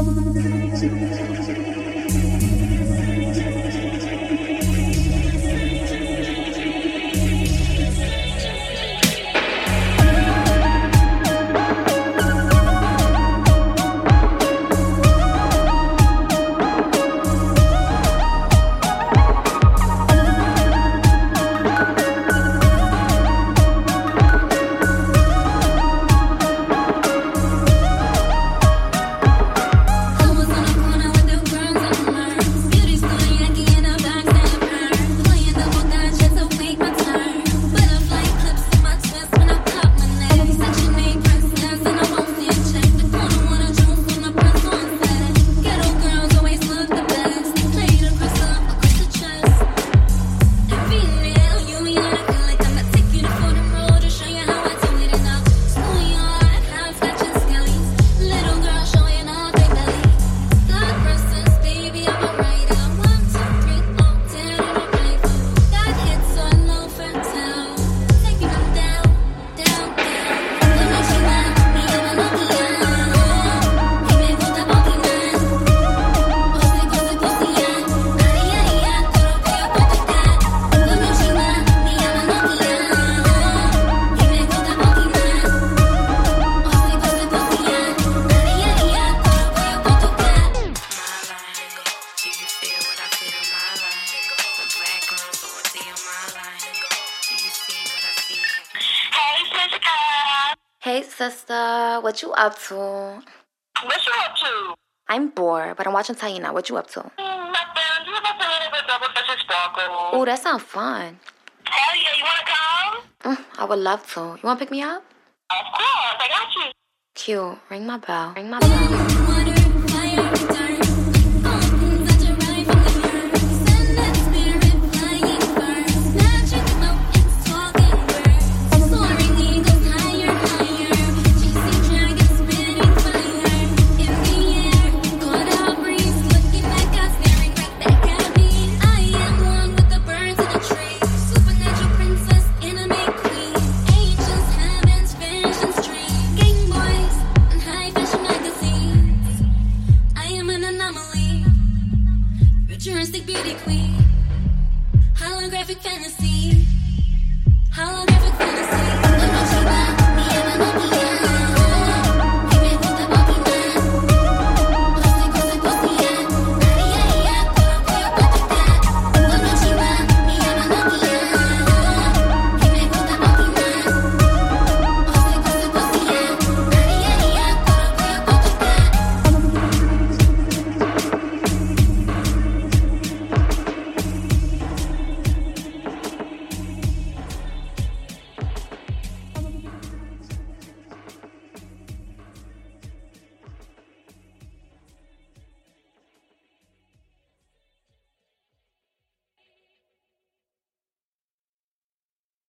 Hey, sister, what you up to? What you up to? I'm bored, but I'm watching Taina. What you up to? Nothing. Just about to a little bit double dutch sparkle. Ooh, that sounds fun. Hell yeah, you wanna come? I would love to. You want to pick me up? Of course, I got you. Cute. Ring my bell. Ring my bell. Futuristic beauty queen.